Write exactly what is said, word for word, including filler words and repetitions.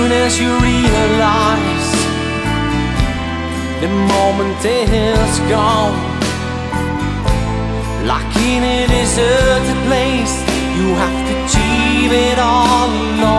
soon as you realize the moment is gone, like in a deserted place, you have to achieve it all alone.